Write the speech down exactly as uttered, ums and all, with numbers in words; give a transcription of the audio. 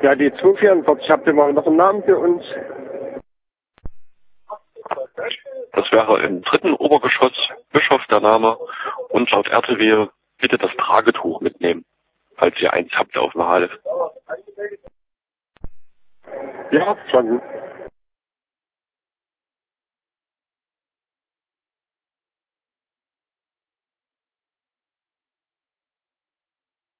Ja, die zweihundertvierundvierzig, habt ihr mal noch einen Namen für uns? Das wäre im dritten Obergeschoss, Bischof der Name, und laut R T W bitte das Tragetuch mitnehmen, falls ihr eins habt auf dem Half. Ja, schon.